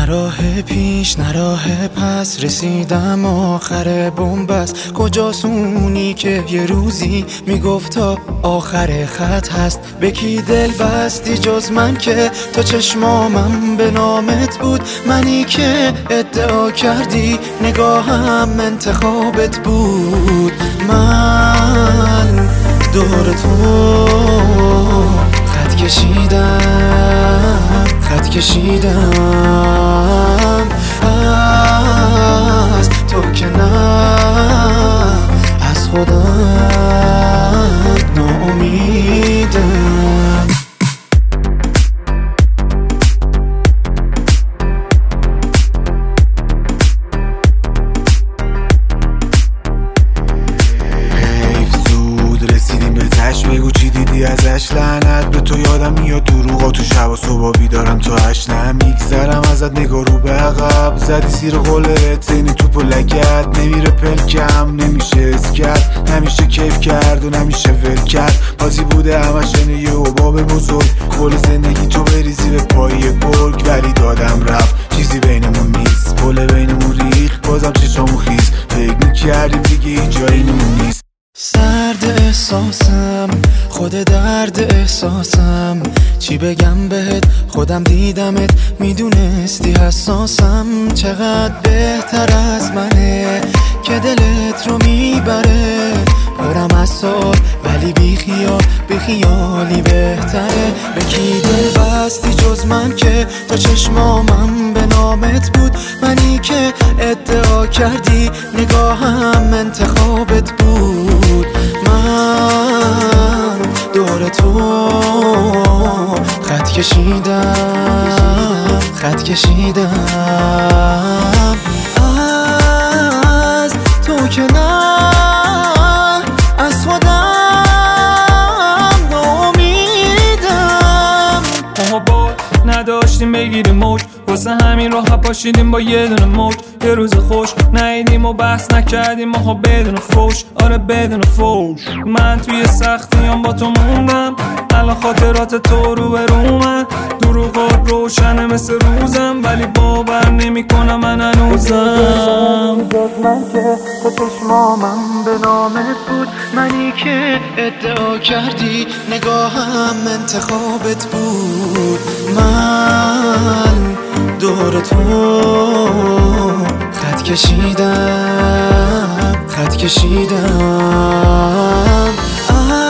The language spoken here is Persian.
نه راه پیش نه راه پس، رسیدم آخر بنبست. کجاست اونی که یه روزی میگفت تا آخر خط هست؟ به کی دل بستی جز من که تا چشمامم به نامت بود؟ منی که ادعا کردی نگاهم انتخابت بود. من دور تو خط کشیدم، خط کشیدم از تو که نه از خودم ناامیدم. بگو چی دیدی ازش، لعنت به تو. یادم میاد دروغا تو شب و صبح بیدارم تا 8 نمیگذرم ازت، نگاه رو به عقب زدی سیر قولت، زینی توپ و لگت نمیره پلکم، نمیشه از کرد، نمیشه کیف کرد و نمیشه ول کرد. بازی بوده همش یه حباب بزرگ، کل زندگی تو بریزی به پای گرگ، ولی دادم رفت چیزی بینمون نیست، پل بینمون ریخ بازم چشامون خیز، فکر میکردیم دیگه اینجایی نمون نیست. سرد احساسم، خود درد احساسم، چی بگم بهت؟ خودم دیدمت میدونستی حساسم. چقدر بهتر از منه که دلت رو میبره، پرم از سال ولی بی خیالی بهتره. به کی دل بستی جز من که تا چشمامم به نامت بود؟ منی که ادعا کردی نگاهم انتخابت بود. من دور تو خط کشیدم، خط کشیدم از تو که نه از خودم ناامیدم. ما با نداشتیم بگیریم موج، واسه همین راه پاشیدیم با یه دونه موج. یه روز خوش نیدیم و بحث نکردیم ماها بدون فوش، آره بدون فوش. من توی سختیام با تو موندم، الان خاطرات تو رو به رومن. دروغات روشنه مثل روزم، ولی باور نمی کنم من هنوزم. من که تو چشمامم به نامت بود، منی که ادعا کردی نگاهم انتخابت بود. من دور تو خط کشیدم، خط کشیدم